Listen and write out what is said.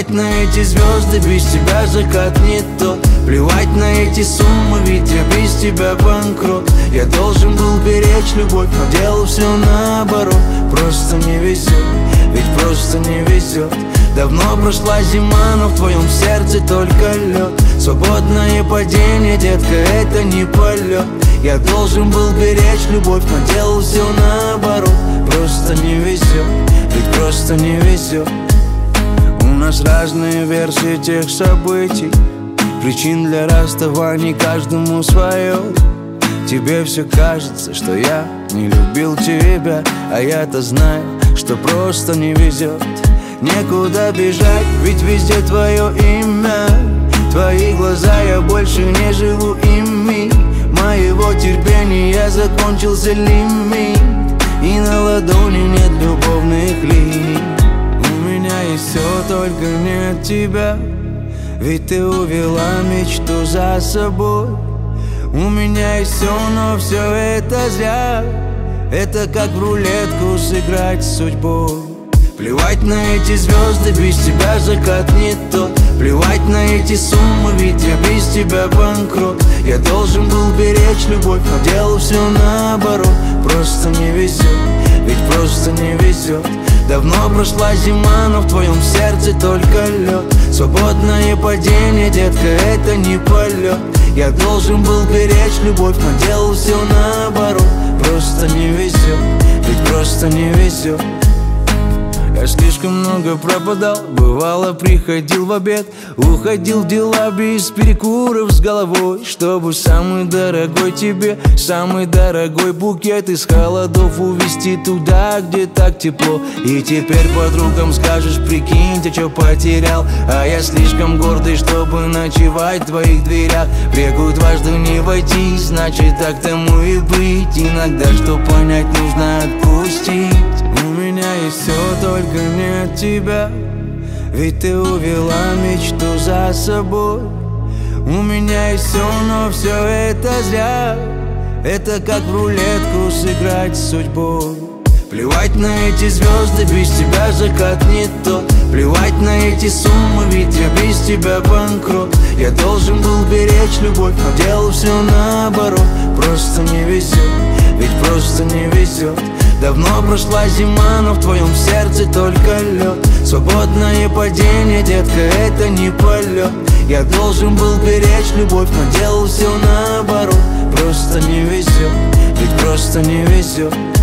Плевать на эти звезды, без тебя закат не тот. Плевать на эти суммы, ведь я без тебя банкрот. Я должен был беречь любовь, но делал все наоборот. Просто не везет, ведь просто не везет. Давно прошла зима, но в твоем сердце только лед. Свободное падение, детка, это не полет. Я должен был беречь любовь, но делал все наоборот. Просто не везет, ведь просто не везет. У нас разные версии тех событий, причин для расставаний каждому свое. Тебе все кажется, что я не любил тебя, а я-то знаю, что просто не везет. Некуда бежать, ведь везде твое имя. Твои глаза, я больше не живу ими. Моего терпения закончился лимит, и на ладони нет любовных линий. У меня есть все, только нет тебя, ведь ты увела мечту за собой. У меня есть все, но все это зря. Это как в рулетку сыграть с судьбой. Плевать на эти звезды, без тебя закат не тот. Плевать на эти суммы, ведь я без тебя банкрот. Я должен был беречь любовь, но делал все наоборот. Просто не везет, ведь просто не везет. Давно прошла зима, но в твоем сердце только лед. Свободное падение, детка, это не полет. Я должен был беречь любовь, но делал все наоборот. Просто не везет, ведь просто не везет. Я слишком много пропадал, бывало приходил в обед, уходил в дела без перекуров с головой, чтобы самый дорогой тебе, самый дорогой букет из холодов увезти туда, где так тепло. И теперь подругам скажешь: прикинь, ты чё потерял? А я слишком гордый, чтобы ночевать в твоих дверях. В реку дважды не войти, значит так тому и быть. Иногда, что понять, нужно отпустить. У меня есть все, только нет тебя, ведь ты увела мечту за собой. У меня есть все, но все это зря. Это как в рулетку сыграть с судьбой. Плевать на эти звезды, без тебя закат не тот. Плевать на эти суммы, ведь я без тебя банкрот. Я должен был беречь любовь, но делал все наоборот. Просто не везет, ведь просто не везет. Давно прошла зима, но в твоем сердце только лед. Свободное падение, детка, это не полет. Я должен был беречь любовь, но делал все наоборот. Просто не везет, ведь просто не везет.